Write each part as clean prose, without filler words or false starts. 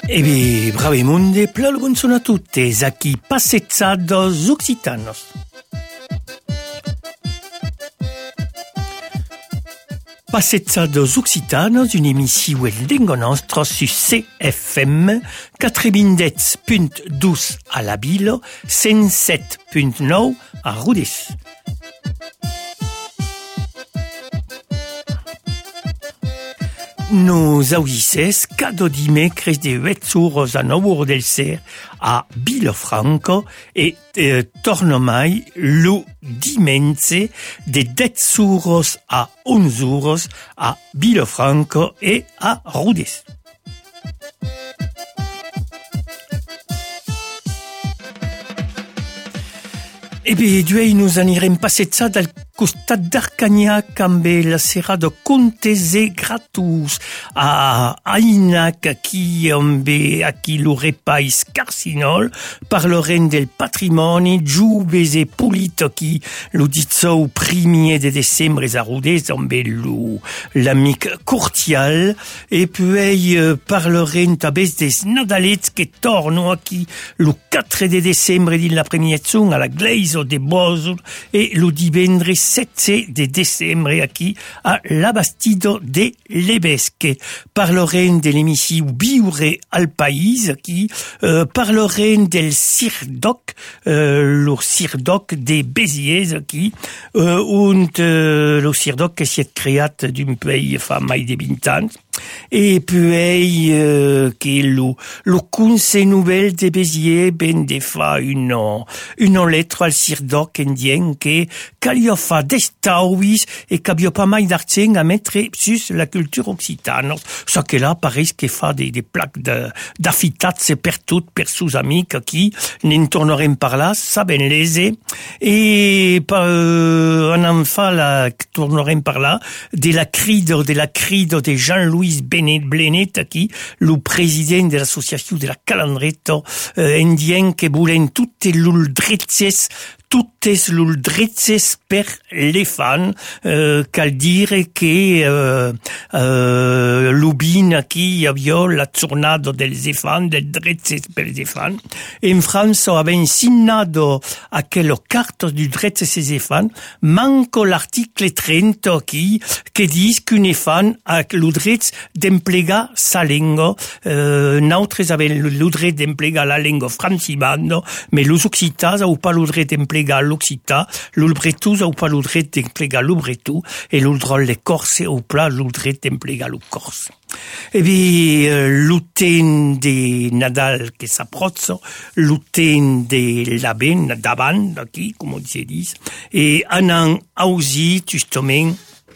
E beh, bravi monde, plaugon sono a tutte, a chi passezzados occitanos. Passezzados occitanos, une émission lingo nostro su CFM 97.2 à la Bilo, 107.9 à Rodez. Nos audices cada dimecres de 8 horas a 9 horas del ser a Vilafranca e torna mai lo dimense de 10 horas a 11 horas a Vilafranca e a Rodez. E beh, duei nos anirem passezzat al costat d'Arcagnac amb la sera de contes e gratus a Ainac qui lo repais Carcinol parlerem del patrimoni jubes e polit qui lo ditzou primier de decembre a Rodez amb l'amic Courtial e puei parlerem tabès des Nadalets que torno aquí lo 4 de decembre din la premiazione a la Gleiso de Bosur e lo divendres 7 de decembre aquí a la Bastido de l'Ebesque. Parlerem de l'émission Biure al País qui parlerem del Cirdoc, lo Cirdoc de Béziers qui lo Cirdoc que s'est creat d'un pays fa mai de 20 ans. Et puis que lo Conseil Nouvel de Béziers ben de fa une lettre al Cirdoc indien que calio fa d'estauis et cabio pas mai d'artien a mettre sus la culture occitane. Ça que là pareix que fa des plaques d'affitats per tout per sus amics qui n'en tornerem par là, ça ben lese et on en fa la tornerem par là de la crido de Jean-Louis Blenet qui le président de l'association de la Calandretto indien que volen toutes l'uldretzes per les fans, cal dire que l'ubin qui avio la tornado del zefan, del dretzes per zefan. En França avem signado aquello carto du dretzes e zefan, manco l'article 30 que dis qu'une fan a l'udretz d'emplegar sa lingua, nautres avem l'udret d'emplegar la lingua francimando, mais los occitats au pas l'udret d'emplegar l'occità, l'ulbretous au pas l'udret d'emplegar l'ubretou, et l'uldrol de corse au plat l'udret d'emplegar le corse. E bi l'uten de Nadal que s'approzzo, l'uten de l'Aben davant d'aquí, com on se dis, et anan ausi justament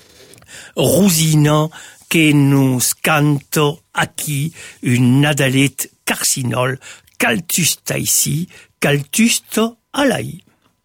Rosina que nous canto aquí un Nadalet Carcinol, caltusta ici, caltusto alai.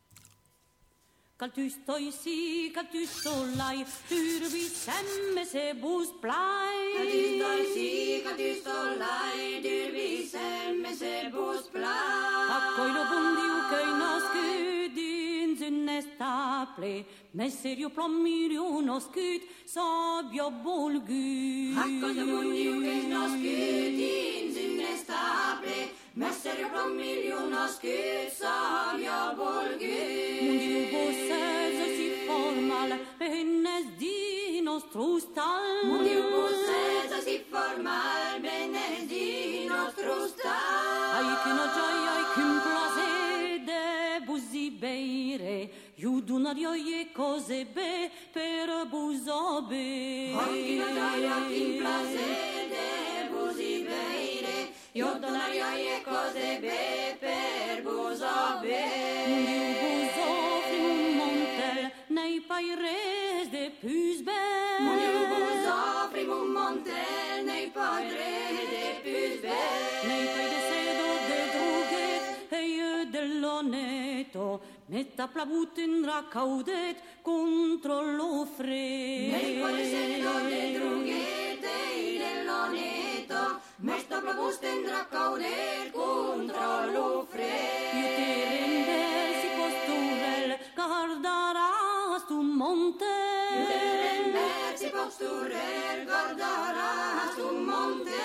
Caltusto ici, caltusto lai, turbi se bus plai. Caltusto ici, caltusto lai, turbi se bus plai. Accoi lo bundiu che nascut dins un estaple, messerio plommirio nascut sabia bolgut. Accoi lo bundiu che nascut dins un estaple, messerio plommirio nascut sabia bolgut. Mundiu bossese si formal, benes di nostro stal. Mundiu bossese si formal, benes di nostro stal. Ai che no gioia, ai che un placede, busi beire, iudunario e cose be per buso be. Ai che no gioia, ai che un placede, busi beire, iudunario e cose be per buso be. Mundiu buso frim montel, nei paires de plus belle. Mundiu buso frim montel, nei paires de plus belle. Nei pai de sedo de druget, e dell'oneto, metta plavuten racaudet contro lo fred. Nei pai de sedo de druget, e dell'oneto, metta plavuten racaudet contro lo fred. Io te rendel si posturel, guardarás tu monte. Io te rendel si posturel, guardarás tu monte.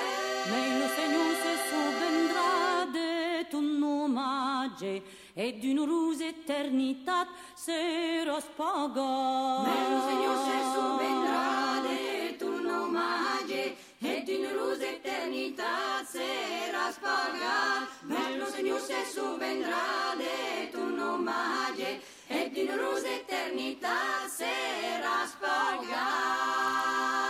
Meglio Signor se subendrà de tu nomage e d'une ruse eternità sera spagata. Meglio Signor se subendrà de tu nomage e d'une ruse eternità sera spagata. Meglio Signor se subendrà de tu nomage e d'une ruse eternità sera spagata.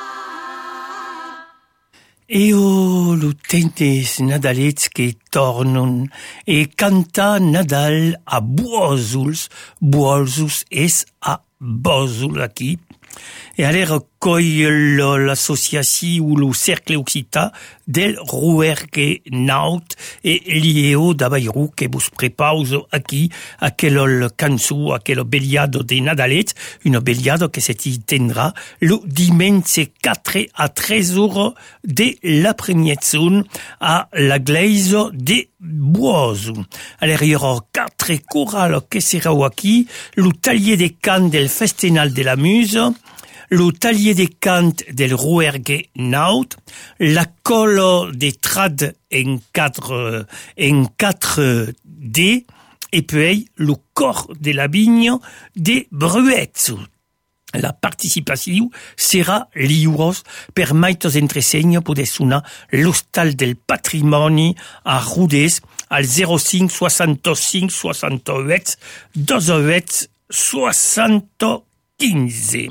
Eo l'utentes nadalets che tornon e canta Nadal a Boazuls es a Bozul aquí. E aller coll l'associació lo cercle occità del Rouergue Naut e lieo d'Abairou que vos prepauso aquí aquel cançó, aquel beliado de Nadalet, un beliado que se tindrà le dimanche 4 a 13 heures de l'après-midi à la glaise de Boazou. Alors, il y aura 4 chorales que seront aquí, le taller des cants del Festival de la Muse, le taller des cants del Rouergue Naut, la colle des trad en 4D, et puis le corps de la vigne de Bruetz. La participation sera lliure per maitos entresegno poder sonar l'Hostal del Patrimoni a Rodés al 05 65 68 28 75.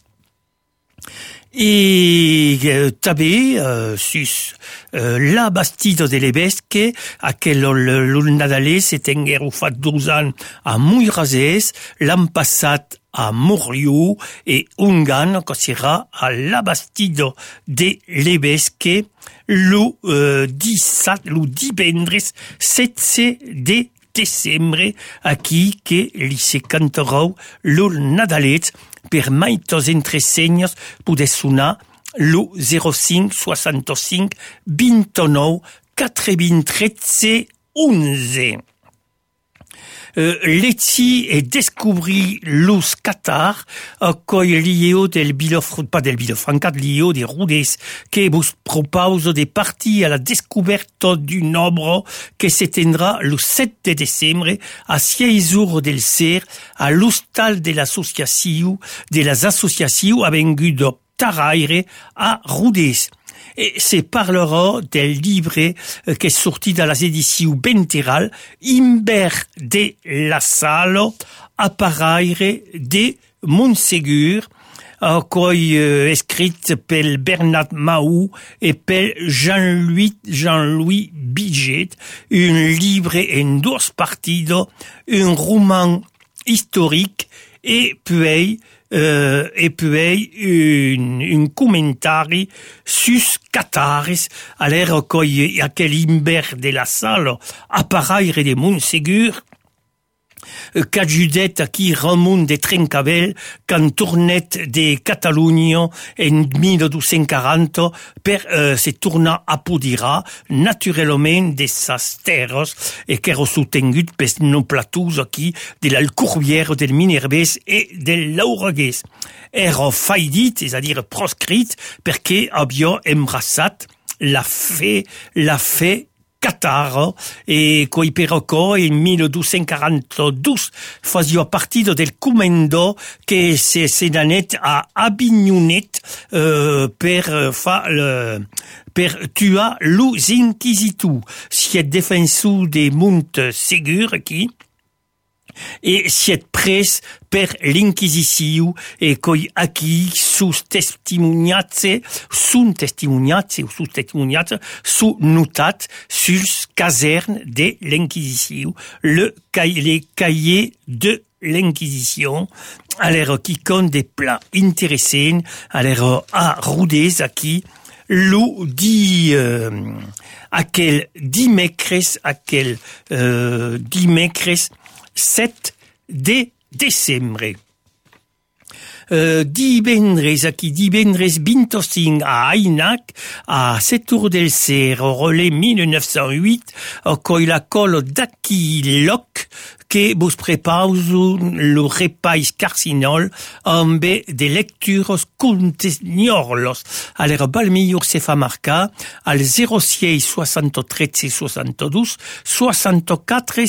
Et també sus la Bastida de l'Ebesque, aquel le Nadalès se tenguero fa 2 ans a Muirasès, l'an passat a Morio et Ungan, que sera à la Bastida de l'Ebesque le divendres 7 de décembre, aquí que li se cantarà le Nadalet per maitos entresenyos poder sonar le 05 65 29 80 13 11. Letzi e descobrir los Qatar coi lieo del pas del Vilafrancat, lieo de Rodés, que vos propose de partir à la découverte d'une œuvre que se tendra le 7 de décembre à 6 heures del ser à l'hostal de l'associació de les associations avengudes Taraire à Rodés. Et se parlera del livre que est sorti dans les éditions Benteral, Imber de la Salle, Apparaire de Montségur, écrit par Bernard Mahou et par Jean-Louis Biget, un livre en 2 parties, un roman historique et puis un commentari sus Qataris, à l'air coi aquel Imber de la Salle, Apparaire de Montségur, qu'ajudet aquí Ramon de Trencavel, quand tournet de Catalunya en 1240 per se tornar a Podira, naturellement de sas terres, et qu'ero soutengut per nos plateaux aquí de l'Alcourbière, del Minervès et de l'Auraguès. Ero faidit, c'est-à-dire proscrit, perché avió embrassat la fe Qatar e coi perocò in 1242 fazia partito del comando che se nanet a Avignonet per tuar los inquisitus. Siet defensu de Montségur aquí et siet pres per l'inquisició e coi aquí sun testimoniatze notat sus caserne de l'inquisició, les cahiers de l'inquisition, alors qui compte des plats intéressants, alors à Rodés aquí, lo di aquel dimecres 7 de décembre. divendres 25 a Ainac, a Setour del Cer, au relais 1908, coi la col d'Aki Loc, que vos prepauso le repais carcinol amb de lecturos conteniorlos. Alors, balmiur se fa marcar al 06 73 72 64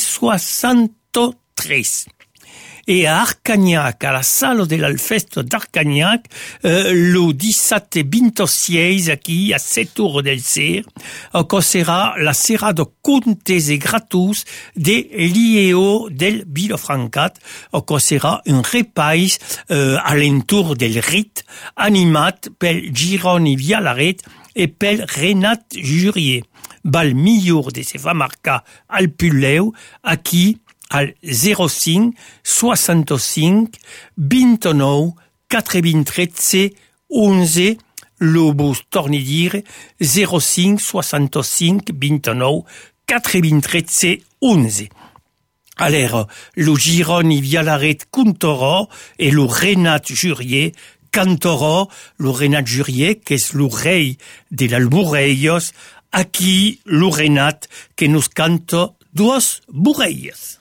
63. Et à Arcagnac, à la salle de l'Alfesto d'Arcagnac, le 17 26 qui à Setour del Cer, que sera la sera de contes et gratus de l'IEO del Vilafrancat, que sera un repais à l'entour del rite, animat pel Gironi Vialaret et pel Renat Jurier. Bal millor de se fa marcar al Pulleu, a qui al 05 65 29 93 11 le bus torni dire 05 65 29 93 11. Alors, le Gironi Vialaret cantorà et le Renat Jurier cantorà, le Renat Jurier, qui est le rei de l'Albureios, a qui le Renat que nous canta duas bureias.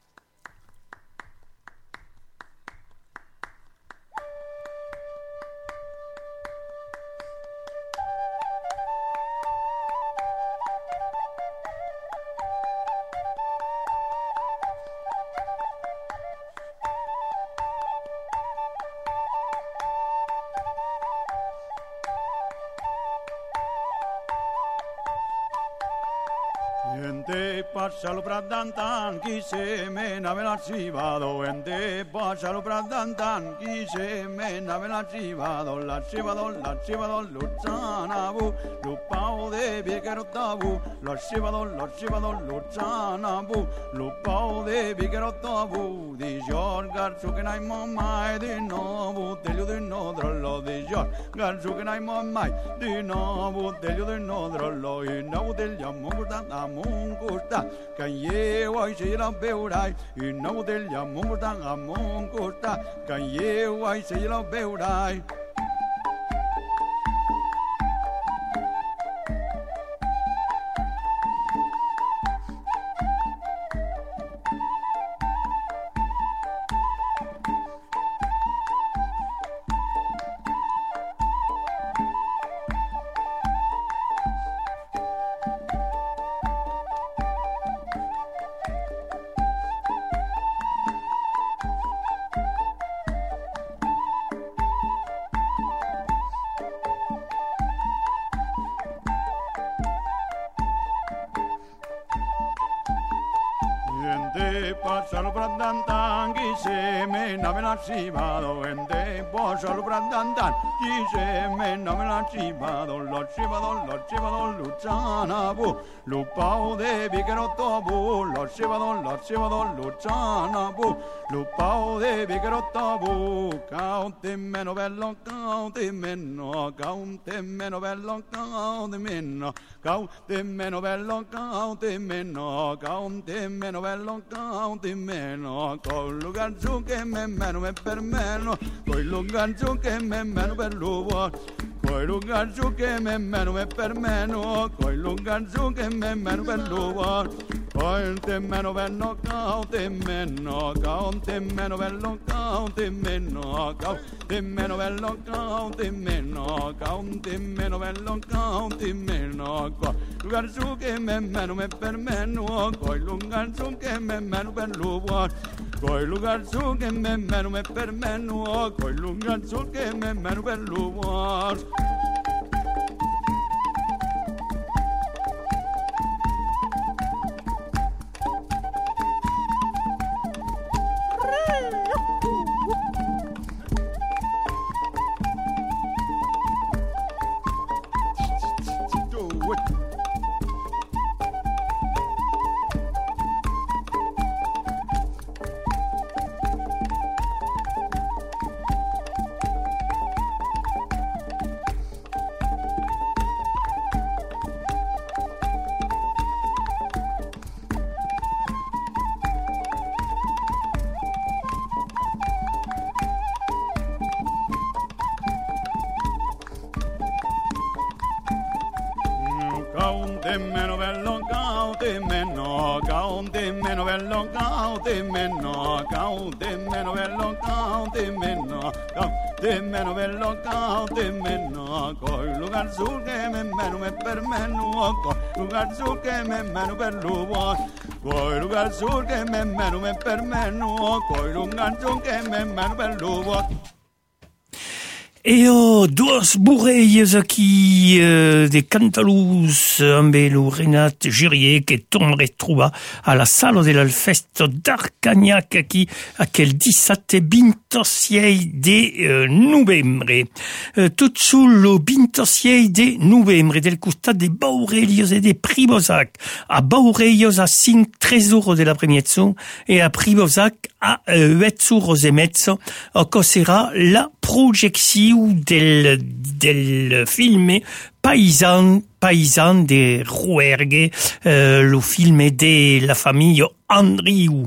Ente passa lo pradantan, chi se mena me la ci vado. Ente passa lo pradantan, chi se mena me la ci vado. La ci vado, Luciana bu, lu pao de bichero tabu. La ci vado, Luciana bu, lu pao de bichero tabu. Di Giorgar su che nai mai di nuovo, teglio di no drollo di Giorgar su che nai mai di nuovo, teglio di no drollo. In nuovo degli amore da Mungusta, che io si la beurai, in nome degli amori da Mungusta, che io si la beurai. Passalo brandantan, chi se me na me la ci vado. Ende passalo brandantan, chi se me na me la ci vado. Lo ci vado, Luciana bu, lu pao de bichero tabu. Lo ci vado, Luciana bu, lu pao de bichero tabu. Caunte meno bello, caunte meno, caunte meno bello, caunte meno, caunte meno bello, caunte meno, caunte meno bello, caunte meno. Con lugar giù che me meno me per meno, con lugar giù che me meno per l'uovo. Coi lugar giù che me meno me per meno, coi lugar giù che me meno per l'uovo. Coi te meno bello, caunte meno, caunte meno bello, caunte meno, caunte meno bello, caunte meno, caunte meno bello, caunte meno. Coi lugar giù che me meno me per meno, coi lugar giù che me meno per l'uovo. Coi lugar giù che me meno me per meno, coi lugar giù che me meno per l'uovo. te meno bello cao, te meno cao, te meno bello cao, te meno cao, te meno bello cao, te meno cao, te meno bello cao, te meno coi lugar sul che me meno me per meno coi lugar sul che me meno per luo coi lugar sul che me meno me per meno coi lugar sul che me meno per luo. Eo duas bourreies aquí de Cantalous amb el Renat Jurier que torneré trobar a la sala de l'Alfesto d'Arcagnac aquí aquel 17-26 de novembre. Tot sul lo 26 de novembre del costat de Baurelios e de Pribosac. A Baurelios a 3 euros de la premiazione e a Pribosac a 8 euros e mezzo cos'era la projezione del film Paysan de Rouergue, le film de la famille Andriu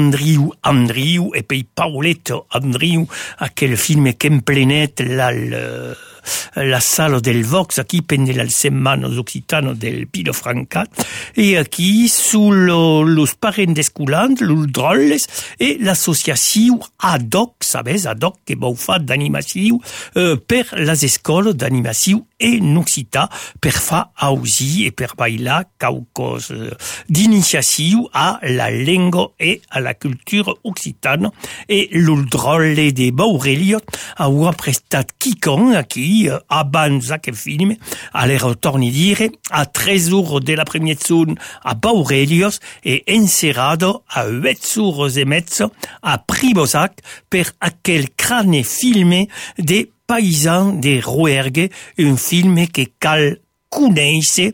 e poi Paoletto Andriu, aquel film che implenet la sala del Vox aquí pende la setmana occitano del Pilo Francat e aquí los parents escolants, los drolles e l'associació ad hoc, sabes, ad hoc que vau fa d'animació per les escoles d'animació en occità per fa ausi e per bailar caucos d'iniciació a la lengua e a la cultura occitana e l'uldrolle de Baurelios ha prestat quicon aquí abans aquel film, all'era torni dire a 3 euros de la premiazione a Baurelios e encerrado a 8 euros e mezzo a Pribosac per aquel crane film de Paysan de Rouergue, un film che cal conèixer,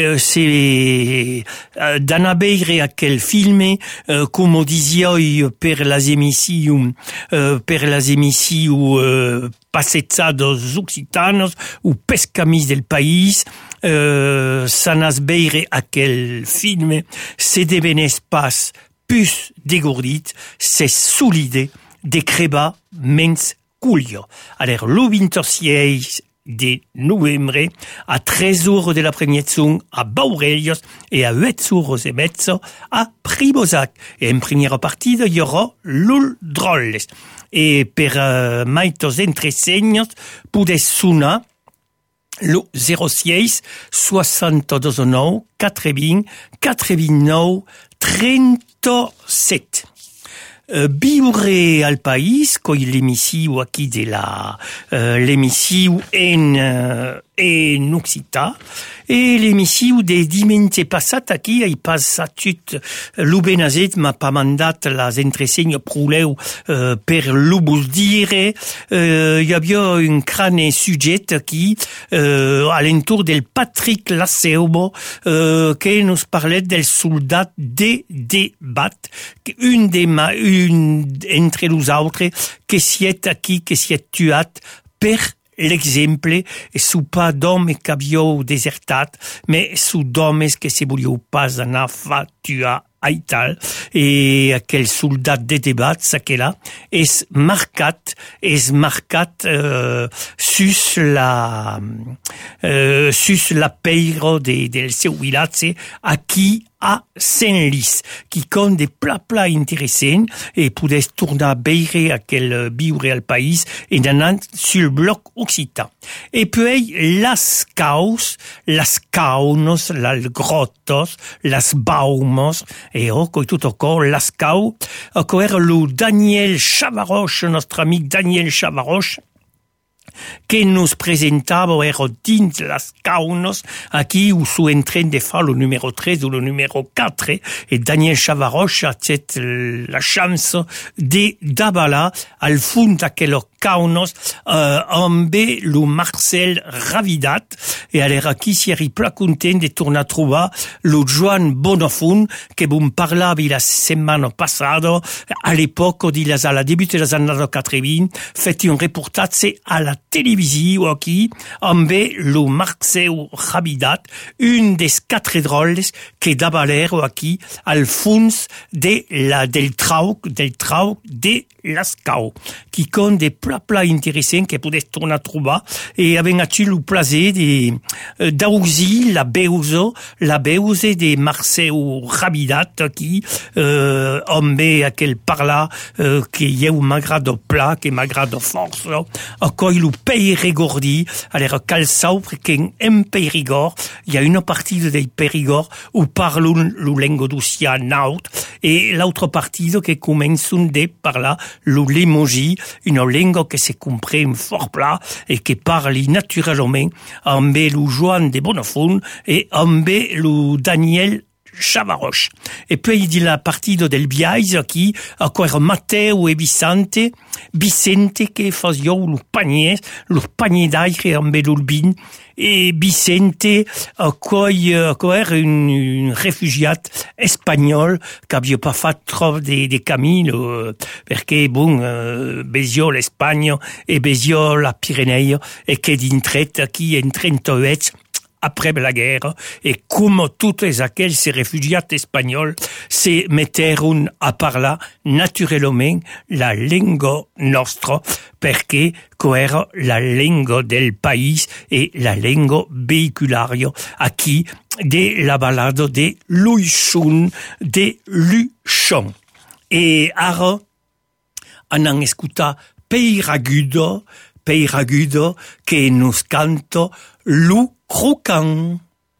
d'anar a veure aquel film, com disioi per les emissions passejados occitanos ou pescamis del país, s'anàs veure aquel film, se devenès pas plus degordit, se solide de creba mens cuglio. Alors, lo 26 de novembre, a 3 euros de la premiazione a Baurelios e a 8 euros e mezzo a Pribosac. E in prima partita hi haurà l'Uldrolles. E per maitos entresegnos podes sonar lo 06 62 420 429 37. Viure al país, coi l'emissiu aquí de l'emissiu en occità, e l'emissiu de diumenge passat aquí hi passat tot lo benazet m'ha pas mandat les entresegnes proleu per lo vos dire, hi havia un crane sujet aquí a l'entour del Patrick Laseubo que nos parlet del soldat de debat, entre los autres que siet aquí, que siet tuat per l'exemple, su pas d'homes que haviau desertat, mais su d'homes que se voliau pas anar fa tuar i tal, e aquel soldat de debat, aquella, és marcat sus la peiro del seu vilatge, aquí a Saint-Lys, qui compte des plats intéressants et podes tornar a veure aquel viure al país en anant sur le bloc occitan. Et puis, las caunos, las grottos, las baumos, e coi tutto cor, las cau, era lo Daniel Chavaroche, nostre amic Daniel Chavaroche, que nos presentava era dins las caunos, aquí où su entren de fa le numéro 13 ou le numéro 4, et Daniel Chavaroche a cette la chance d'avalar al fond d'aquel caunos amb lo Marcel Ravidat, e alors aquí si eri pla content de tornar a trobar lo Joan Bonafont, que vam parlava la setmana passada, a l'época a la début de les années 80, fet un reportatge a la televisió aquí, amb lo Marcel Ravidat, un des 4 drolles que d'avalero aquí al fons del trauc de Lascaux, qui compte de pla interessant que podés tornar a trobar e aven ací lo plaser d'ausir la beuse de Marcel Rabidat qui ombe aquel parla que eu m'agrada pla, que m'agrada força, a coi lo Périgordi, allora calçau perché en Périgord hi ha una partida del Périgord où parlon lo lengo d'Ocia naut e l'altra partida que començon de parlar lo Limoges, una lengua que se comprèn fort pla e que parli naturalment amb lo Joan de Bonafont e amb lo Daniel Chavaroche. E poi di la partida del Biais qui ancora Matteo e Vicente che faziau lo panier d'aire amb l'olbin e Vicente ancora un refugiat espagnol che havia pas fat trop de camino perché besio l'Espagna e besio la Pirenei e che d'intret qui en 38 après la guerre, et comme tous aquells réfugiés espagnols se metteron a parlar naturellement la lingua nostra, perché era la lingua del país et la lingua vehicularia aquí de la balada de Luchon de Luchon. Et ara anan escuta Peiragudo que nos canta Lou Croquant.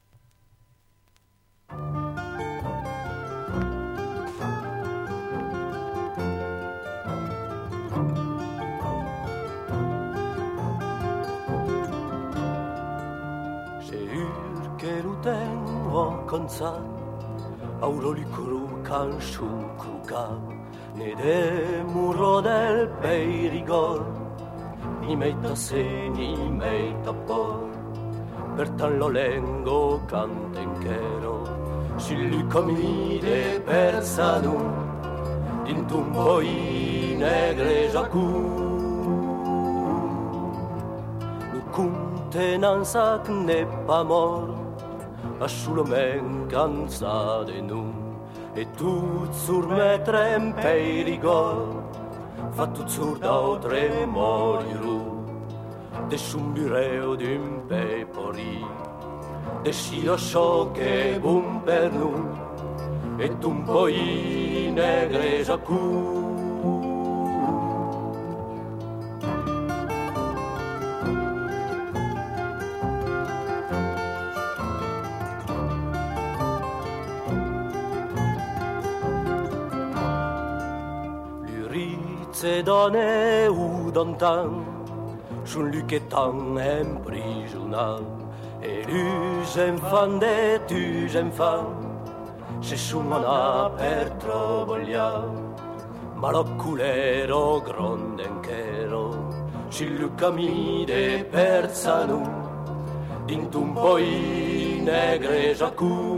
Que lo tengo consat, auro li croquant su croquant, ne de muro del Périgord, ni meita se ni meita por. Per tant lo lengo cantenchero, si lui comide per sanu, d'intun poi negre jacu. Lo contenanza n'est pas mort, assolament cansa de nous, et tout sur metre en Périgord, fa tout sur d'autres morirou. De chumbureo d'un pepori, de scirosso che bun per nu, e un poi negre jacu. L'urizze donne u d'antan, j'un luquetan emprisonat, et l'us enfant de tus enfants, se sumana per trobollar, ma lo culero grondenchero, si lu camide per sanu, d'intun poi negre jacu.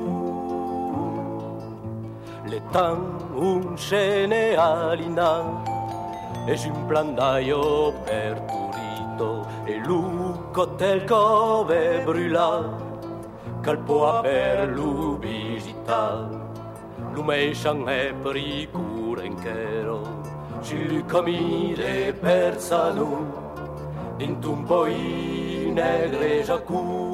Le temps un scene alina, e un plandaio per turito, e lucco del cove brûla, calpoa per l'ubicità, l'umescian è pricurenchero, si lu camide per sanu, d'intun poi negre jacu.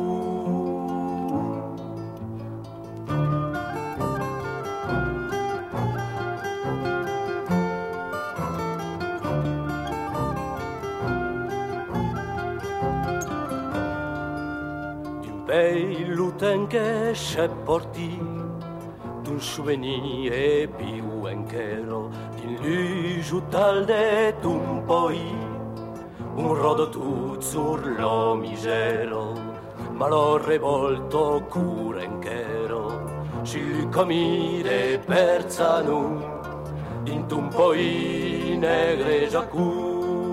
Luten che se porti d'un souvenir e più enchero din lujo tal de un poi un rodo tut sur lo misero ma lo revolto curenchero si comide perzanu din un poi negre jacu.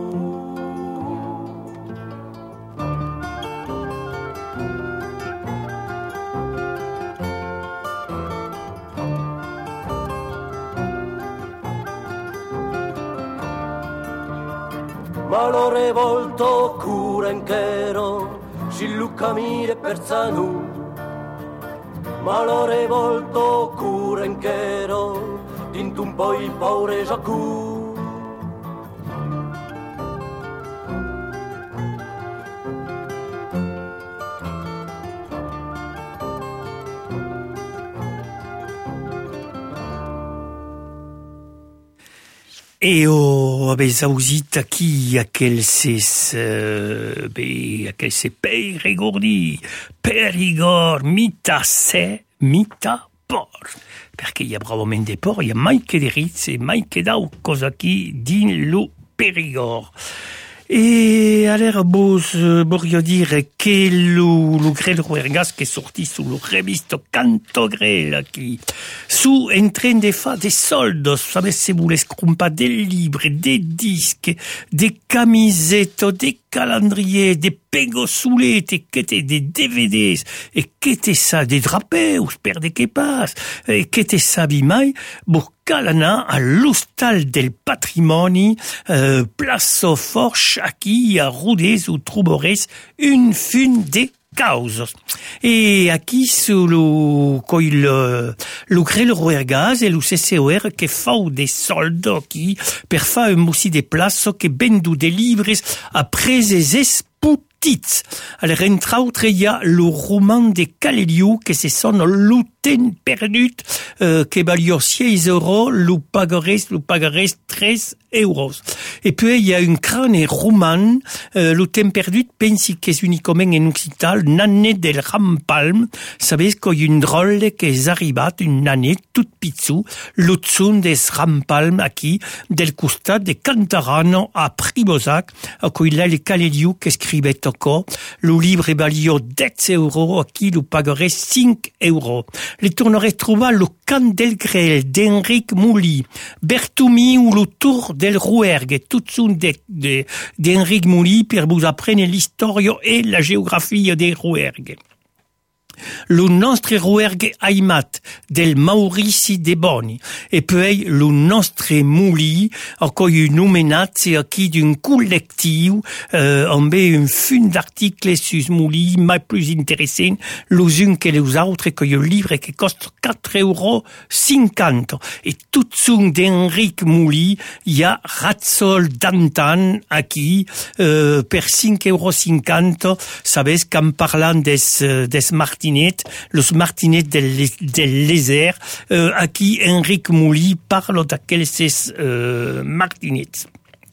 Ma lo revolto curenchero, si lu camire per sanu. Ma lo revolto curenchero, d'intun poi paure jacu. E aveva usato qui a quel se Perigordi, Perigord, mita se, mita por. Perché hi ha bravamente por, hi ha mai che de rizze, mai che dau cosa qui din lo Perigord. E allora voglio dire che lo grel ruergas che sorti sul revisto Cantogrel qui su en train de fa de soldos, sabes se vuole scrumpa del libre, de disque, de camisetto, de calendrier, de pegosulete, che te de DVDs, e che te sa de drapeus per de che pas, e che te sabi mai, Calana all'Hostal del Patrimoni, Place Forche, aquí a Rodez ou trobarez un fun de causes. E aquí su lo grel ruergas e lo CCOR che fa de soldo aquí per fa un mussi de plazo che bendu de libres a preses esputits. Alors, entre autres, il y a le roman de Caleliu que se son l'uten perdut que valio 6 euros, lo pagares 3 euros. Et puis, il y a un crâne roman, l'uten perdut, pensi que c'est uniquement en occital, nane del Rampalm. Sabes qu'il y a une drôle qui est arrivée, une nane toute pizzou, l'otsun des Rampalm, aquí, del costat de Cantarano a Primosac, qu'il y a le Caleliu qui écrivait encore. Le livre est valio 10 euros, aquí lo pagares 5 euros. Le tournerai trouva le Can del Grel d'Enric Mouly, Bertumi ou le Tour del Rouergue, tout son d'Enric Mouly per vous apprendre l'histoire et la géographie des Rouergues. Le nostre Rouergue Aimat del Maurici de Boni e poi le nostre Muli encore une homenatge aquí d'un collectiu amb un fun d'articles sus Muli mai plus intéressant los uns que les autres que le livre que costa 4,50 euros et tout son d'Enric Muli y a Razzol d'Antan aquí per 5,50 euros sabes qu'en parlant des Martinets, los Martinets del Lézard, aquí Enric Mouly parle d'aquells Martinets.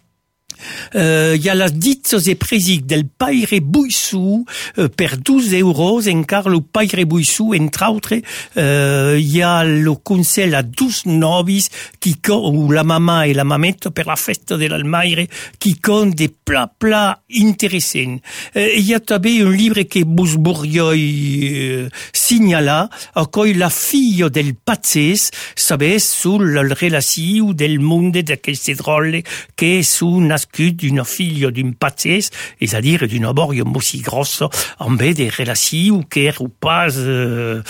Il y a las ditzos e presic del Paire Buissou per 12 euros, encara le Paire Buissou, entre autres, il y a le conseil à 12 novis ou la mama et la mamette per la festa de l'Almaire qui compte des plats intéressants. Il y a també un livre que vos voglioi signalar, coi la fille del Pazzès, sabes, sul relació del monde d'aquells drôles que sont d'une fille d'un pazzès, c'est-à-dire d'une aborio aussi grosse, en vez des relations que ou pas, que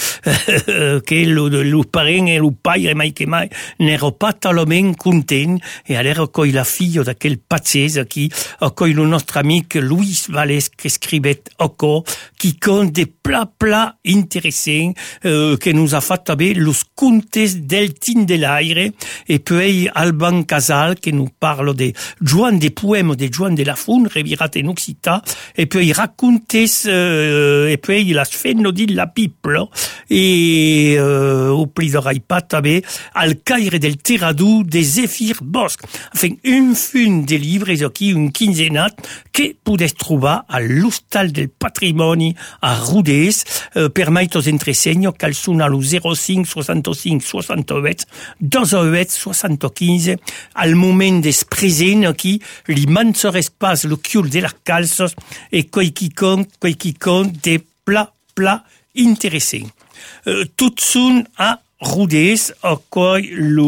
le parent et le père mai que mai n'ero pas tellement contents, et alors quand la fille d'aquel pazzès qui, quand le notre ami Louis Vallès qui écrivait encore, qui compte des plats intéressants, que nous a fait avec los contes del Tindelaire, et puis Alban Casal qui nous parle de Joan des poèmes de Joan de la Fun, revirat en Occitan, et puis il raconte, et puis il a fait de la piple, et au pli d'oreille pas també, al caire del Terradou de Zéphir Bosch. Enfin, un fun de livres, aquí, un quinzenat, que podes trobar a l'Hostal del Patrimoni a Rodez, per maitos entresegno, cal són a lo 05 65 68 28 75, al moment des present, aquí, li mansorez pas le cul de las calços et coi qui compte des plats intéressants. Tout son a Rodez, coi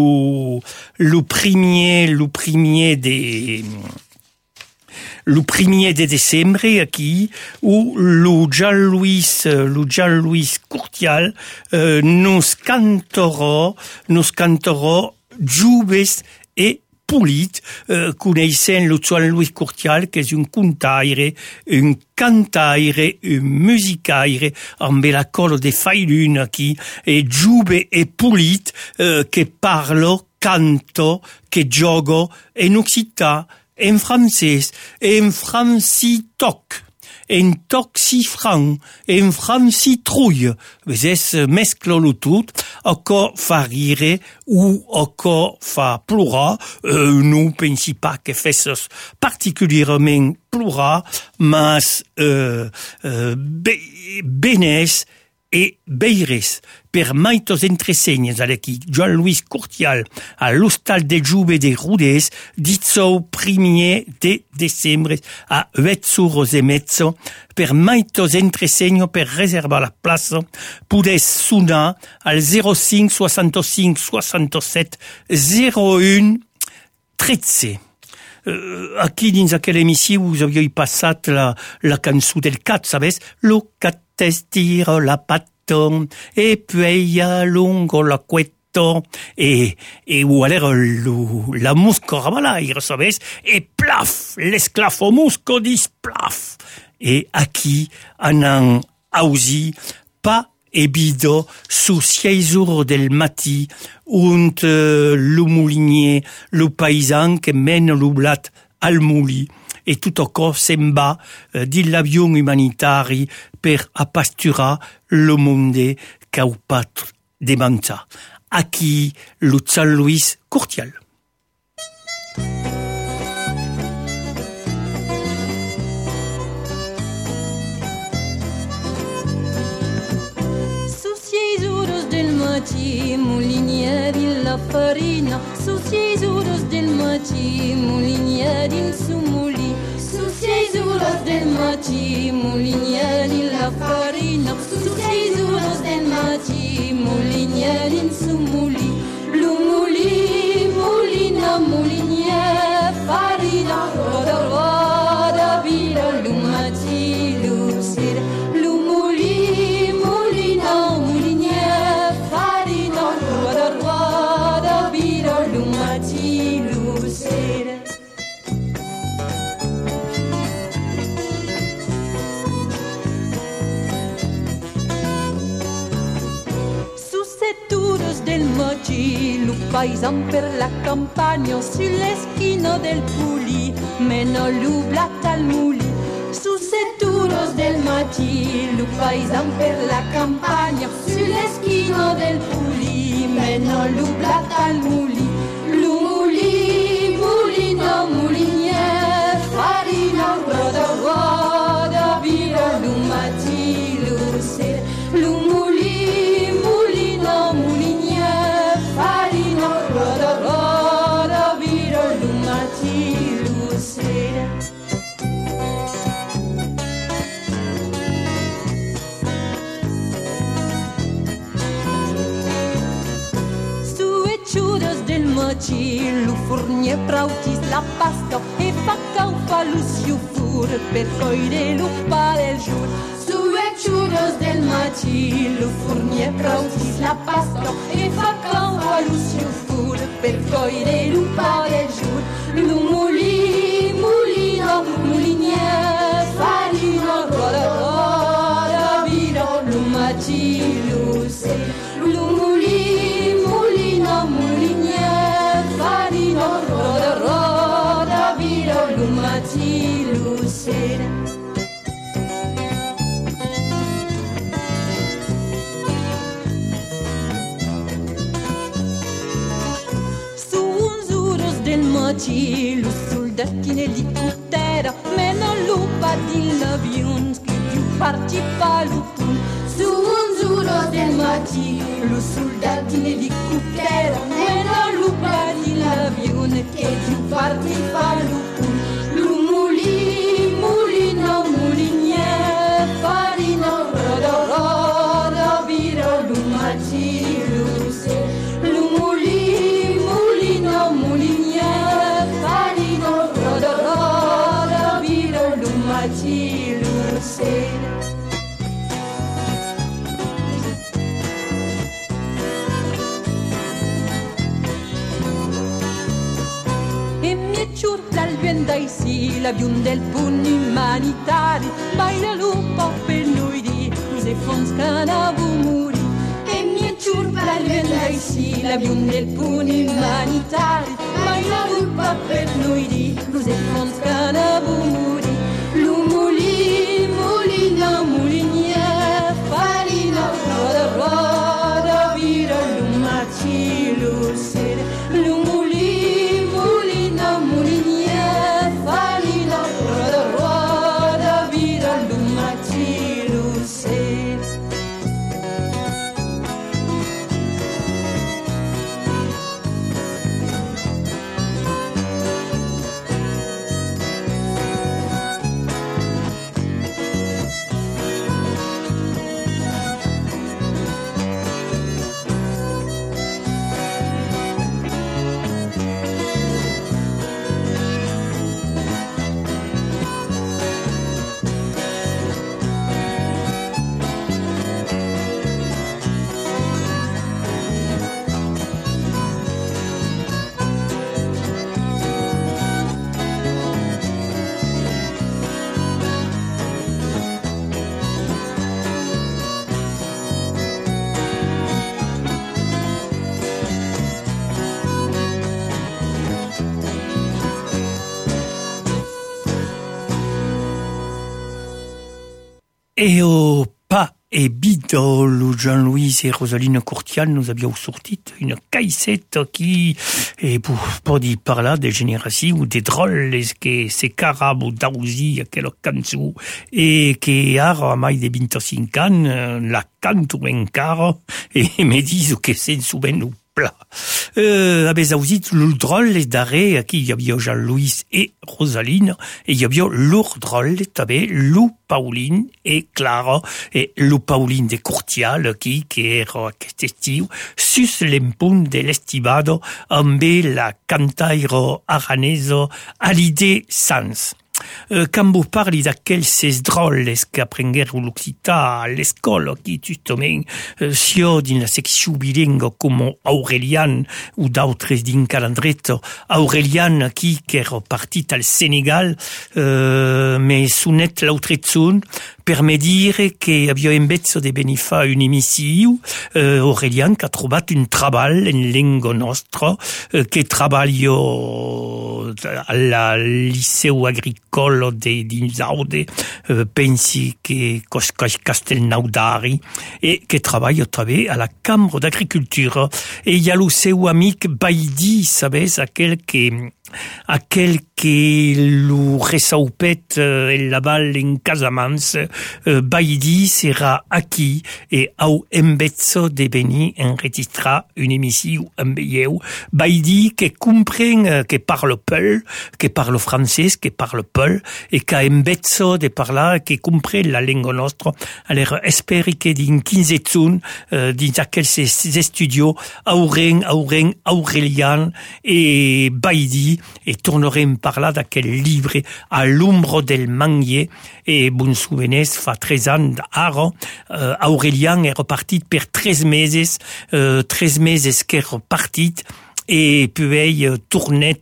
le premier de décembre aquí, où le Jean-Louis Courtial nos cantorò Joubes et Pulit, coneixent le Jean-Louis Courtial, que és un cantaire, un musicaire, amb la col de Failun aquí, et Joube et Pulit, que parlo, canto, que jogo en occitan, en francès, en francitoc. en toxifran, en francitrouille. Vezes mesclo-lo tout, encore fa rire ou encore fa plorar. Non pensi pas que fes particulièrement plorar, mas benes e beires per maitos entresenyes aleki Joan Luis Curtial a l'Hostal del Jove de Rodés 1er de desembre a 8:30 per maitos entresenyo per reservar la plaça pudes sonar al 05 65 67 01 13. Aquí dins aquella emissió us havíeu passat la cançó del cat, sabes? Lo cat estira la patta e poi allungo la cuetta e voilà la musca rabalaire, sabes? E plaf, l'esclafo musco dis plaf. E aquí anan ausi pa ebido su 6 del matí und lo moulinier, lo paysan que mène lo blat al mouli e tutto cos se'n va di l'avion humanitari per a pasturar lo monde qu'au pat de manta. Aquí lo San Luis Curtial. Moulinieri la farina, su 6 euros del matí, moulinieri su muli. Su 6 euros del matí, moulinieri la farina, su 6 euros del matí, moulinieri su muli. Lu muli, mulina, moulinier, farina, roda, roda, vira, lu matí, lu sera, lu muli, mulina, moulinier, farina, roda, roda, vira, lu matí, lu sera. Del matí, lo paisan per la campagna sull'eschino del puli, meno l'ublat al muli. Su 7 euros del matí, lo paisan per la campagna sull'eschino del puli, meno l'ublat al muli. Lu muli, mulino, mulinier, farina, roda, roda, vira, lu matí, lu sera, lu muli, mulino, mulinier, farina, roda, roda, vira, lu matí, lu sera. Su ecciudos del matí, lu fornie prautis la pasta e fa caufa lu siufur per coire lu pa del giur. Su ecciudos del matí, lu fornie prautis la pasta e fa caufa lu siufur per coire lu pa del giur. Lu muli, mulino, mulinier, farina, roda, roda, vira, lu matí, lu sera. Lu muli, mulino, mulinier, farina, roda, roda, vira, lu matí, lu sera. Matí, lo soldati nell'elicottero, meno lupa di l'avion, che più participa l'upun. Su un giuro del matì, lo soldati nell'elicottero, meno lupa di l'avion, che più participa l'upun. Lu muli, mulino, mulinier, farina, roda, roda, vira, lu matì, lu sera. Lu muli, mulino, mulinier, farina, roda, roda, vira, lu matì, lu sera. E mi ciurla il vento ai sì, l'avion del pugno umanitari, baila lupa per noi di, se fonscana muri. E mi ciurla il vento ai sì, l'avion del pugno umanitari, baila lupa per noi di, se fonscana muri. Lu muli, Et au pas et bidol, Jean-Louis et Rosaline Courtial nous avions sorti une caissette qui, et pour dire par là, des générations ou des drôles, que c'est carab ou dausi, à quel canzu, et qui a mai de 25 ans, la canto encara, et me disent que c'est souvent ou plat. Avez aussi le drôle d'arrêt, qui y avait Jean-Louis et Rosaline, et il y avait leur drôle, t'avais Lou Pauline et Clara, et Lou Pauline de Courtial, qui era aquest estiu, sus l'empun de l'estivado, amb la cantaire aranesa Alide Sans. Quand vous parlez d'aquells ces drôles qu'aprenguèrent l'Occità à l'escola, qui justement, sio din la section bilingue comme Aurelian ou d'autres din calendretto, Aurelian qui era partit al Sénégal, mais sunet l'autre zone, per me dire che havia invece de venir fa un emissio, Aurelian che ha trobat un treball en lingua nostra, che treballo al liceu agricolo de Dinsaude, pensi che Castelnaudari, e che treballa també a la Cambra d'Agricultura. E hi ha el seu amic Baidi, sabes, aquell que lo resaupet el Laval en Casamance, Baidi sera aquí et au embezzo de venir enregistrar une émission amb eu. Baidi que comprend, que parle peul, que parle français, que parle peul, et que embezzo de parlar, que comprend la lingua nostra. Alors, esperi que din 15 zun, dins aquells estudios, Aurelian et Baidi, et tornarem parlar d'aquell livre A l'ombra del manguier, et bon souvenez, fa 13 ans ara, Aurelian est repartit per 13 meses qu'est repartit, et puis tournet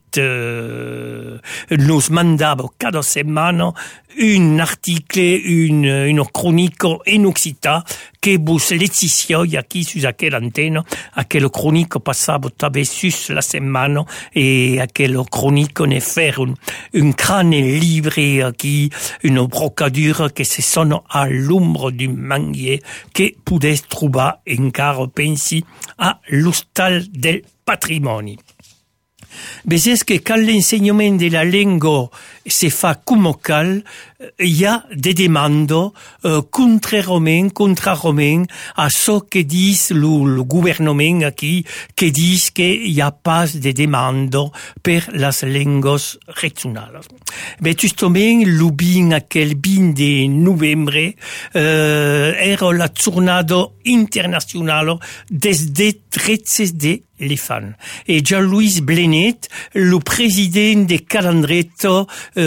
nos mandava cada setmana un article, une chronique en occitan que vos Laetitia y aquí sus aquella antena, aquella chronique passava també sus la setmana, et aquella chronique ne fer un crâne livre aquí, une brocadure que se sona A l'ombra du manguier, que podes trobar encara, pensi, a l'Hostal del Patrimoni. Ves que quand l'enseignement de la lingua se fa comme cal, il y a des demandes contrairement à ce que dit le gouvernement aquí, qui dit qu'il n'y a pas de demandes per las lenguas regionales. Mais justement, le 20 de novembre era la jornada internationale des drets de l'enfant. Et Jean-Louis Blenet, le président de Calendretto,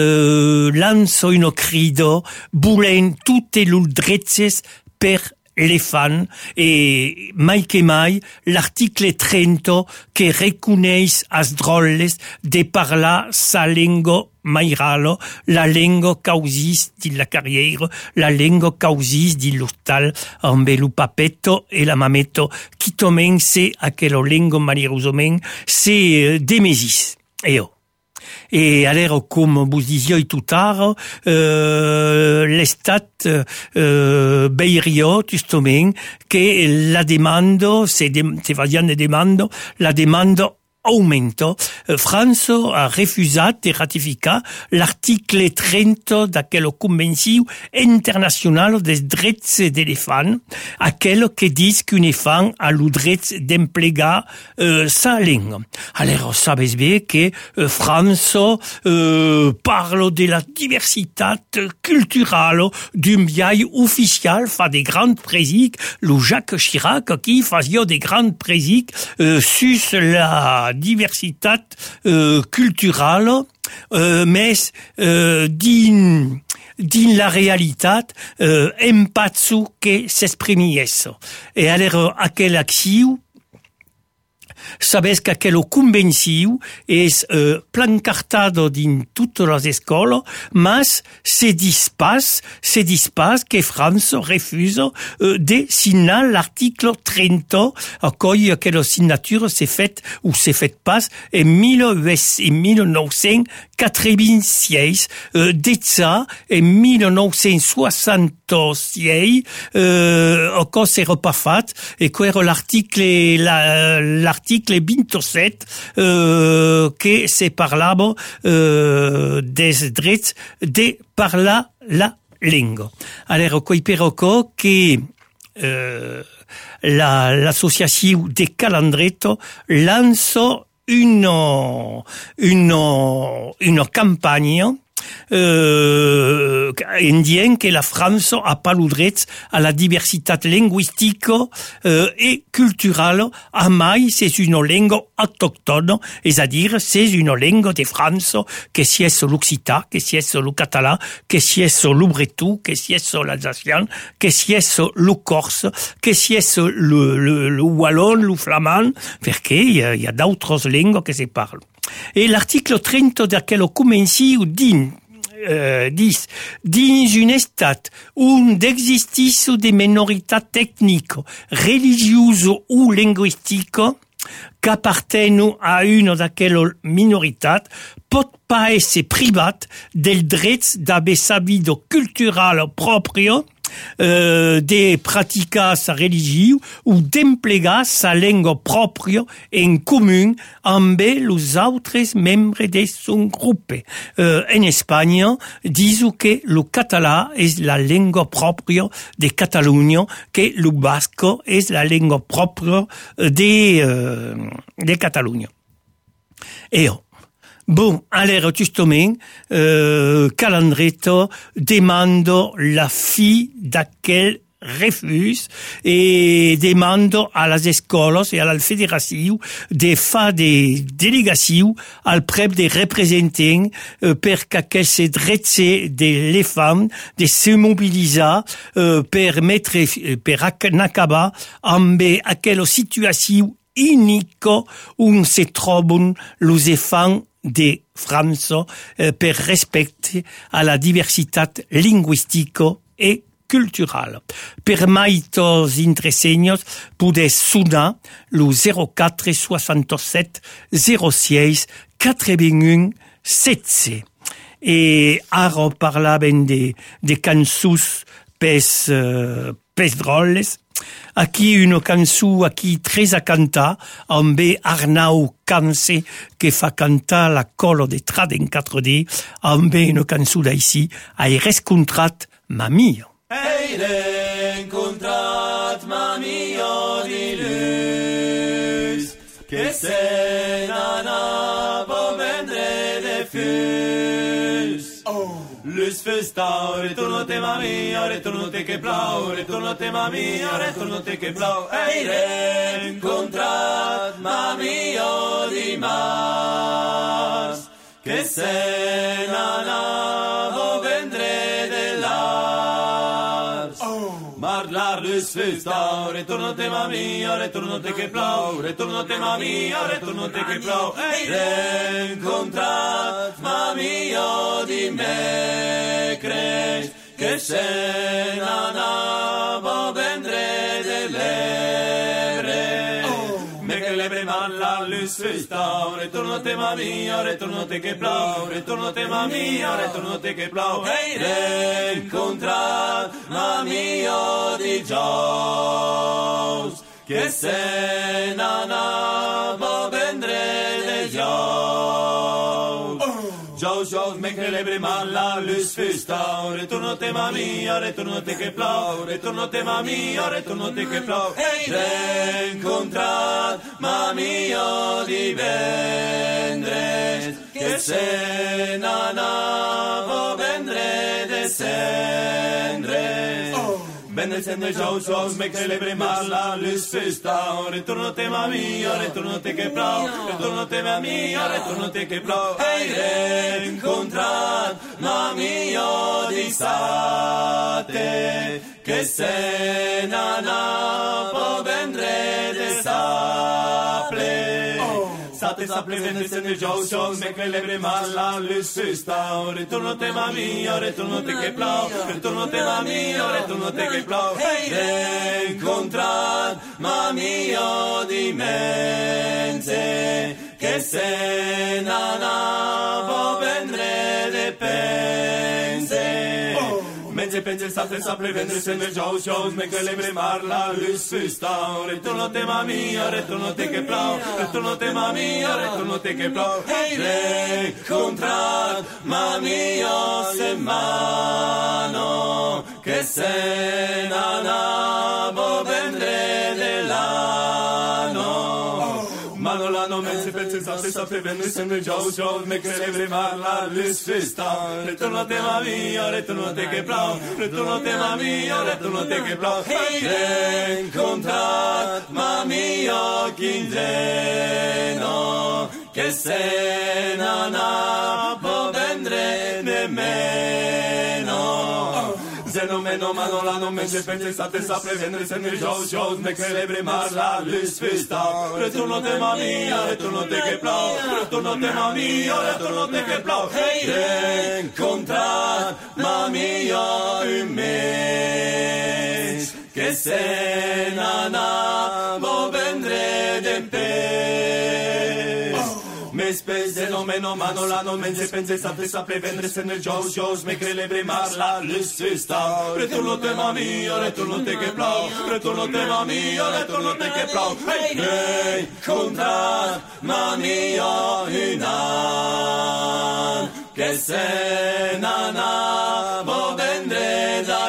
lança une crido, volant toutes les drets per l'enfant, et mai que mai, l'article 30 que reconeix as drolles de parlar sa lingua mairalo, la lingua causis di la carrière, la lingua causis di l'hostal, amb el papetto e la mametto, qui tomen se aquella lingua malheureusement, c'est demesis. Et alors, comme vous disiez tout à l'heure, l'État Beirio, justement, que la demande, c'est variant de demande, la demande aumento. France a refusé de ratificar l'article 30 d'aquella Convenció internacional des drets de l'enfant, aquell que dit qu'un enfant a le dret d'emplegar sa langue. Alors, sabes bé que France parle de la diversité culturelle d'un vieil official fa de grandes présiques, le Jacques Chirac, qui faisait de grandes présiques sur la diversité culturelle, mais din la réalité, empatsu que s'exprimiesse. Et alors, aquel action, sabes qu'aquella convenció és plancartado din totes les escoles, mas se dispas que France refusa de signar l'article 30, coi aquella signature s'est faite pas en 1986, d'etza en 1968 106 cose era fat e quello l'article 27 che se parlava des drets de parlar la lingua. Allora, coi però che l'associazione de Calandretto lança una campagna indien que la France a pas le droit à la diversité linguistique et culturelle. A mai, c'est une langue autochtone, c'est-à-dire c'est une langue de France que si est l'occitan, que si est le catalan, que si est le breton, que si est l'alsacien, que si est le corse, que si est le wallon, le flamand, parce qu'il y a d'autres langues que se parlent. Et l'article 30 d'aquel comenci dit dins un estat on existisse des minoritats techniques, religieuses ou linguistiques qu'appartiennent à une d'aquelles minoritats pot pas être privat del dret d'aver sa vida culturale propre, de praticar sa religió ou d'emplegar sa llengua pròpria en comú amb els altres membres de son grup. En Espanya, diu que el català és la llengua pròpria de Catalunya, que el basc és la llengua pròpria de Catalunya. Bon, alors, justement, Calandretto demande la fi d'aquel refus et demande à les escoles et à la fédération de faire des délégations al prep de représentants per qu'aquells drets de les femmes de se mobiliser per acabar amb aquella situació única on se troben los enfants de France per respecte à la diversitat linguistica e culturale. Per maitos intresenyos podes sonar lo 04 67 06 81 16. E ara parlaven de cançons pes drolles. Aquí una cançó aquí tres a cantar amb Arnau Camse que fa cantar la colo de Trad en 4D amb una cançó d'així He rescontrat ma mia. He rescontrat ma mia di luz que se n'anava a vendre de fus. Luz festa, retorno-te ma mia, retorno-te che plau, retorno-te ma mia, retorno-te che plau. He rescontrat ma mia di març que se n'anava a vendre de l'ars. Mar la luz festa, retorno-te ma mia, retorno-te che plau, retorno-te ma mia, retorno-te che plau. He rescontrat ma mia di mecres que se n'anava a vendre de l'ebre. Mecre l'ebre man la luz festa, retorno-te ma mia, retorno-te che plau, retorno-te ma mia, retorno-te che plau. He rescontrat ma mia di jaus que se n'anava a vendre de jaus. Jaus, mecre l'ebre man la luz festa, retorno-te ma mia, retorno-te che plau, retorno-te ma mia, retorno-te che plau. He rescontrat ma mia divendres que se n'anava a vendre de cendres. Vendre cendres, jaus, mecre l'ebre man la luz festa, retorno-te ma mia, retorno-te che plau, retorno-te ma mia, retorno-te che plau. He rescontrat ma mia dissate que se n'anava a vendre de saple. Saple, vendre cendres, jaus, mecre l'ebre man la luz festa, retorno-te ma mia, retorno-te che plau, retorno-te ma mia, retorno-te che plau. He rescontrat ma mia dimense que se n'anava a vendre de pense. mense, pense, sate, saple, vendre, seme, jaus, me celebre, marla, lus, fustan, retorno-te, mamia, retorno-te che plau, retorno-te, mamia, retorno-te che plau, hey, recontrat, mamia, se mano, che se n'anavo vendre dell'anno, mano l'anno, mense, pense, sate, saple, vendre, seme, jaus, me celebre, marla, lus, fustan, retorno-te, mamia, retorno-te che plau, retorno-te, mamia, retorno-te che plau, hey, recontrat, mamia, quinzeno, che se n'anavo vendre nemmeno. Zeno, meno, mano, l'anno, mense, pense, sate, saple, vendre, seme, jaus, me celebre, marla, lus, fustan, retorno-te, mamia, retorno-te che plau, retorno-te, mamia, retorno-te che plau, hey, incontrat, mamia, un mes, che se n'anavo vendre d'empes. Me spese, no, meno, mano, l'anno, mense, pense, sate, saple, vendre, seme, jaus, me celebre, marla, lus, fustan, retorno-te, mamia, retorno-te che plau, retorno-te, mamia, retorno-te che plau, hey, incontrat, mamia, un an, che se n'anavo vendre da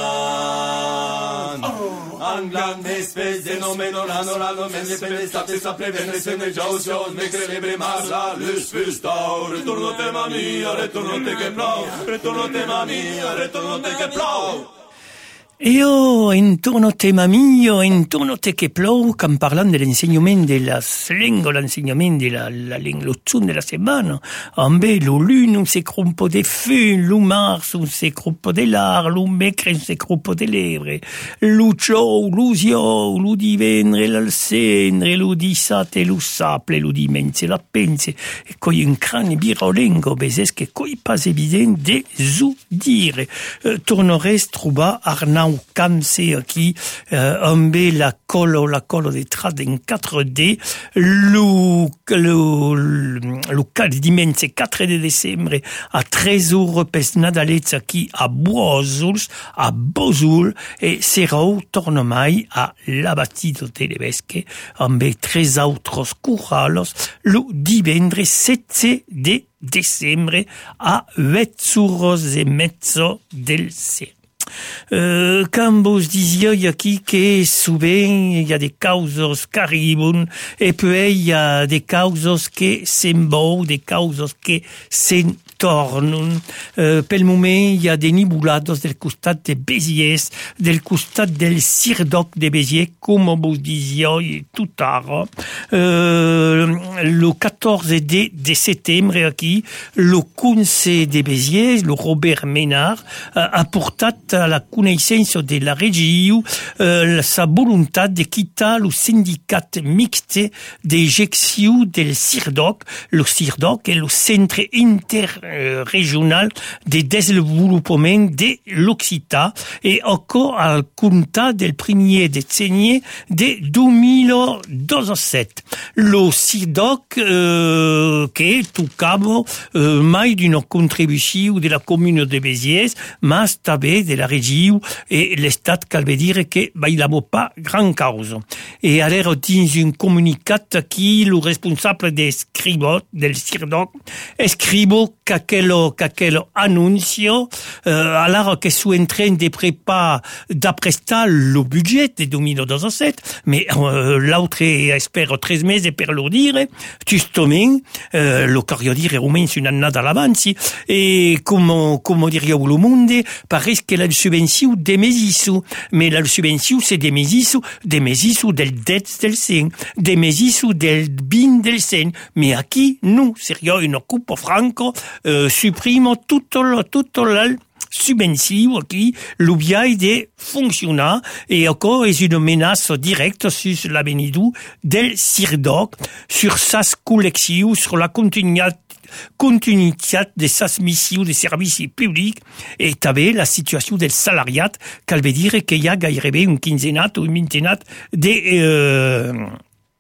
glan. Anglan, me spese, no, meno, l'anno, mense, pense, sate, saple, vendre, seme, jaus, me celebre, marla, lus, fustan, retorno-te, mamia, retorno-te che plau, retorno-te, mamia, retorno-te che plau. Io intorno te mamio, intorno te che plou, quand parlant de l'enseignement de la lingua, l'enseignement de la lingua, lo tsun de la setmana, ambe lo lun un se crumpo de fun, lo mars un se crumpo de lar, lo mecre un se crumpo de levre, lo ciou, lo ziou, lo divendre, l'alcendre, lo dissate, lo saple, lo dimense, la pense, e coi un crane birolengo, bezes che coi pas evident de zu dire. Tornorest trouba Arnaud Camse qui ambe la colo de trad en 4D lo dimense 4 de decembre a 13 ore pes Nadalez qui a Bozols e serau torna mai a l'abatido televesque ambe 3 autros curralos lo divendre 7 de decembre a 8 horas e mezzo del ser. Cambos disioi aquí que souvent il y a des causes qui arrivent et puis il y a des causes qui se'n vont, des causes qui se'n tornano. Pel moment il y a des nibulados del costat de Béziers, del costat del Cirdoc de Béziers, comme vos disioi tout tard. Le 14 de septembre aquí, le Conseil de Béziers, le Robert Ménard, a portat a la connaissance de la région sa volontat de quitter le syndicat mixte d'éjection del Cirdoc. Le Cirdoc est le centre interrégional de développement de l'Occitan et encore al compte del premier décennie de 2017. Le Cirdoc che toccava mai d'une contribution de la commune de Béziers, mas també de la région et l'estat cal veut dire que il n'avait pas grand cause. Et alors dins un communicat qui le responsable del Cirdoc escribo qu'aquello annuncio alors que sont en train de préparer d'apprestar le budget de 2017, mais l'autre espère 13 meses per lo dire, justement lo cario dire almeno una annata all'avanti e come diria lo monde pare che la subvenzione de mesisu, mais la subvenzione c'est de mesisu del det del sen, de mesisu del bin del sen, mais aquí nous serio une coupe franco supprimo tutto la subvention qui l'oubliait de fonctionner et encore est une menace directe sur l'avenir del Cirdoc, sur sa collection, sur la continuité de sa mission de services publics et també la situation del salariat, cal veut dire qu'il y a gairebé un quinzenat ou un vingtenat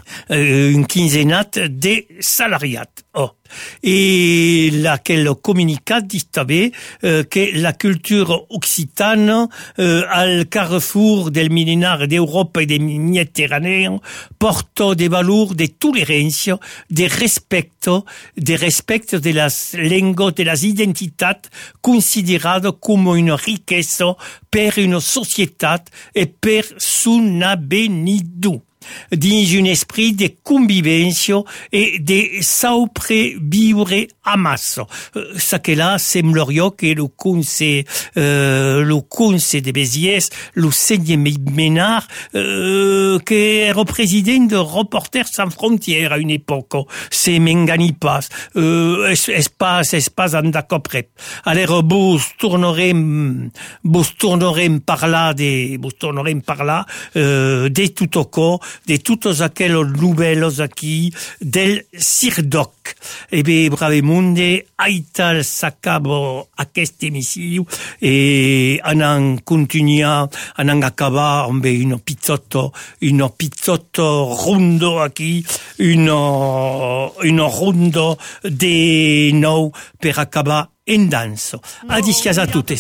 une quinzaine de salariés. Oh. Et laquelle communicat dit que la culture occitane al carrefour del millénaire d'Europe et des Méditerranéens porte des valeurs de tolérance, de respect de las lengues, de las identitats considérées comme une richesse per une société et per son avenido. Dins un esprit de convivència et de saupreviure a massa. Ça que là, semblaria que le conseil de Béziers, le Seigneur Ménard, que era président de Reporters sans frontières à une époque, se m'engani pas, es pas en d'accord près. Alors, vos tornerem parlar de tout au corps, de toutes aquelles nouvelles aquí del Cirdoc. E bé, bravemunde, aital s'acaba aquest emissio e anan acabar amb un pizzotto rundo aquí, una rundo de nou per acabar en danso. Adicias a totes.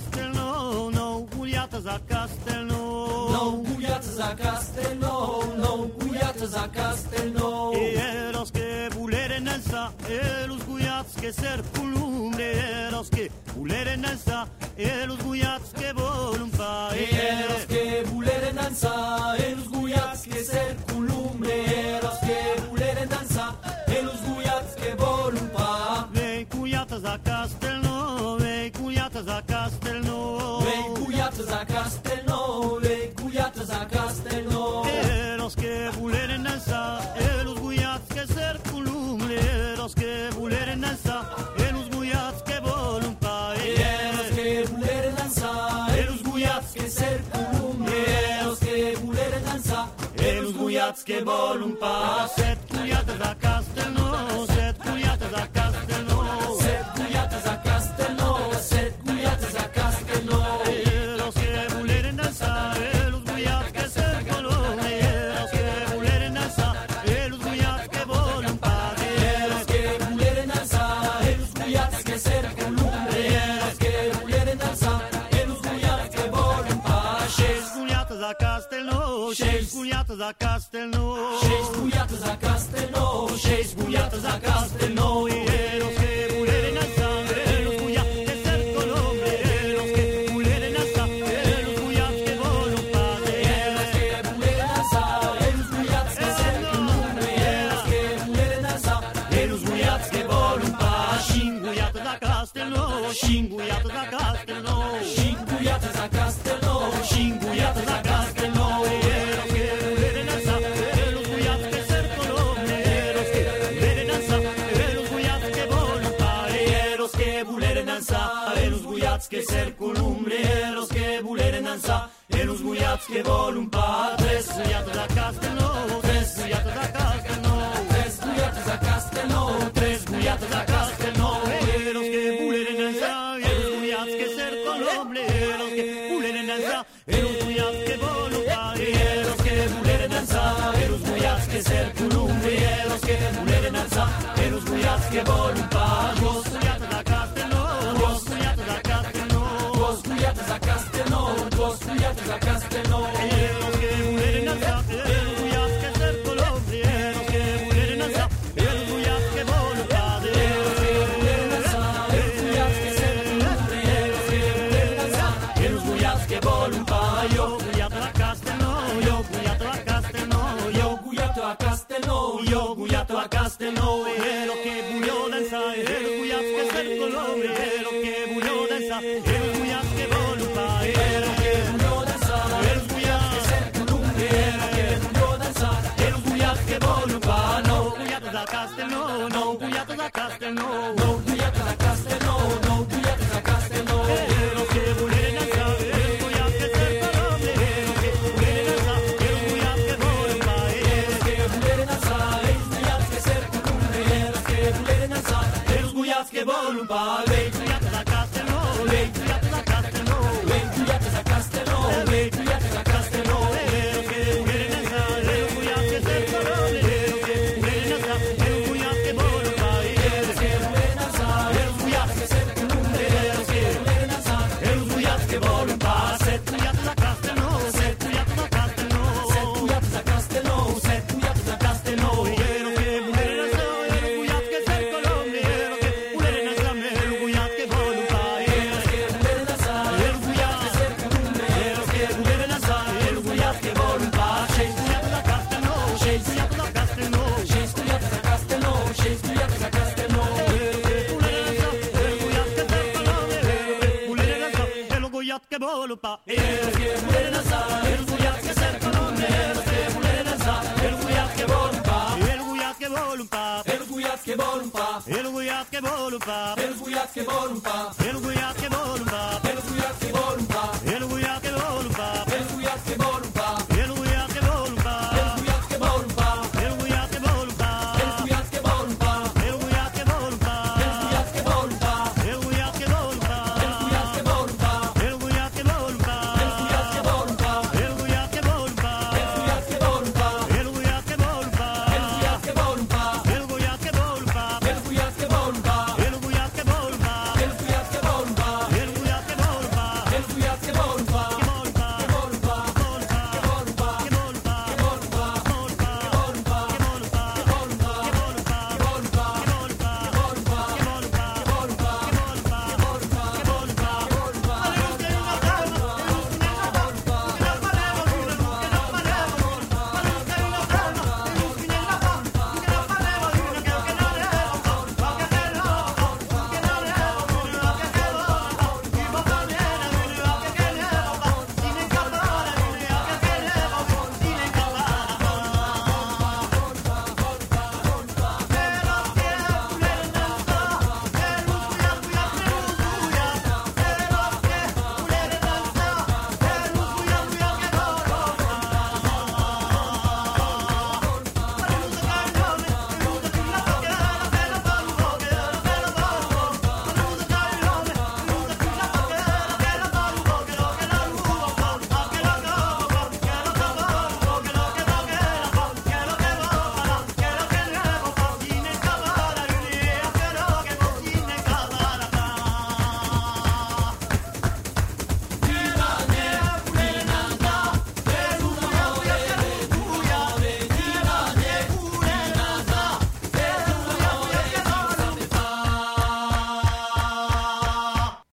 A Castelnou. E eros que voleren dançar, los guiats que ser columbre, eros que voleren dançar, los guiats que volen pa. Eros que voleren dançar, los guiats que ser columbre, eros que voleren dançar, los guiats que volen pa. Vem guiatas a Castelnou, vem guiatas a Castelnou, vem guiatas a Castelnou, vem guiatas a Castelnou. Eros que voleren dançar, los guiats que ser columbre, eros que voleren dançar, los guiats que volen pa. Eros que voleren dançar, los guiats que ser columbre, eros que voleren dançar, los guiats que volen pa. Set guiatas a Castelnou, set guiatas a Castelnou, set guiatas a Castelnou, set guiatas a Castelnou. Eros que voleren dançar, los guiats que ser columbre, eros que voleren dançar, los guiats que volen pa. Eros que voleren dançar, los guiats que ser columbre, eros que voleren dançar, los guiats que volen pa. Seis guiatas a Castelnou, seis guiatas a Castelnou, seis guiatas a Castelnou, seis guiatas a Castelnou. Eros que voleren dançar, los guiats que ser columbre, eros que voleren dançar, los guiats que volen pa. Eros que voleren dançar, los guiats que ser columbre, eros que voleren dançar, los guiats que volen pa. Cinc guiatas a Castelnou, cinc guiatas a Castelnou, cinc guiatas a Castelnou, cinc guiatas a Castelnou. Eros que voleren dançar, los guiats que ser columbre, eros que voleren dançar, los guiats que volen pa. Eros que voleren dançar, los guiats que ser columbre, eros que voleren dançar, los guiats que volen pa. Tres guiatas a Castelnou, tres guiatas a Castelnou, tres guiatas a Castelnou, tres guiatas a Castelnou. Eros que voleren dançar, los guiats que ser columbre, eros que voleren dançar, los guiats que volen pa. Eros que voleren dançar, los guiats que ser columbre, eros que voleren dançar, los guiats que volen pa. Dos guiatas a Castelnou, dos guiatas a Castelnou, dos guiatas a Castelnou, dos guiatas a Castelnou. Eros que voleren dançar, los guiats que ser columbre, eros que voleren dançar, los guiats que volen pa. Eros que voleren dançar, los guiats que ser columbre, eros que voleren dançar, los guiats que volen pa. Yo guiato a Castelnou, yo guiato a Castelnou, yo guiato a Castelnou, yo guiato a Castelnou. Lo que voglio danzare, los guiats que ser columbre, lo que voglio danzare, los guiats que volen pa. Lo que voglio danzare, los guiats que ser columbre, lo que voglio danzare, los guiats que volen pa. No guiato a Castelnou, no guiato a Castelnou, no guiato a Castelnou, no guiato a Castelnou. Lo que voleren danzare, los guiats que ser columbre, lo que voleren danzare, los guiats que volen pa. Lo que voleren danzare, los guiats que ser columbre, lo que voleren danzare, los guiats que volen pa. Guiato a Castelnou, guiato a Castelnou, guiato a Castelnou, guiato a Castelnou. lo que voleren danzare, los guiats que ser columbre, vuole un pa'. E che vuole danzare, il guiat che cerca non è, che vuole danzare, il guiat che vuole un pa'. Il guiat che vuole un pa'. Il guiat che vuole un pa'. Il guiat che vuole un pa'. Il guiat che vuole un pa'. Il guiat che vuole un pa'. Il guiat che vuole un pa'. Il guiat che vuole un pa'.